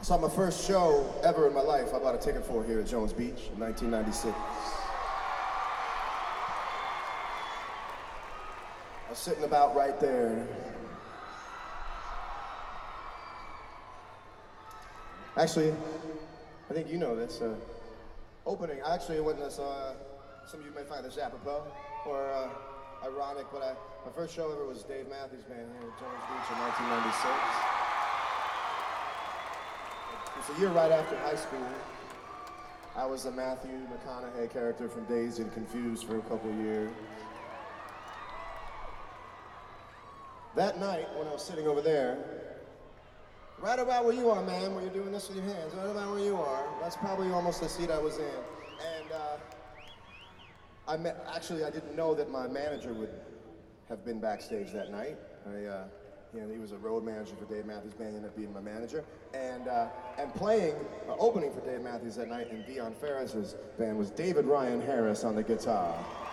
Saw my first show ever in my life. I bought a ticket for here at Jones Beach in 1996. I was sitting about right there. Actually, I think you know this. Opening, actually, it wasn't as, some of you may find this apropos or ironic, but my first show ever was Dave Matthews Band here at Jones Beach in 1996. It was a year right after high school. I was a Matthew McConaughey character from Dazed and Confused for a couple of years. That night, when I was sitting over there, right about where you are, man, where you're doing this with your hands, right about where you are, that's probably almost the seat I was in. And actually, I didn't know that my manager would have been backstage that night. He was a road manager for Dave Matthews Band, ended up being my manager. And playing, opening for Dave Matthews that night in Dion Ferris's band was David Ryan Harris on the guitar.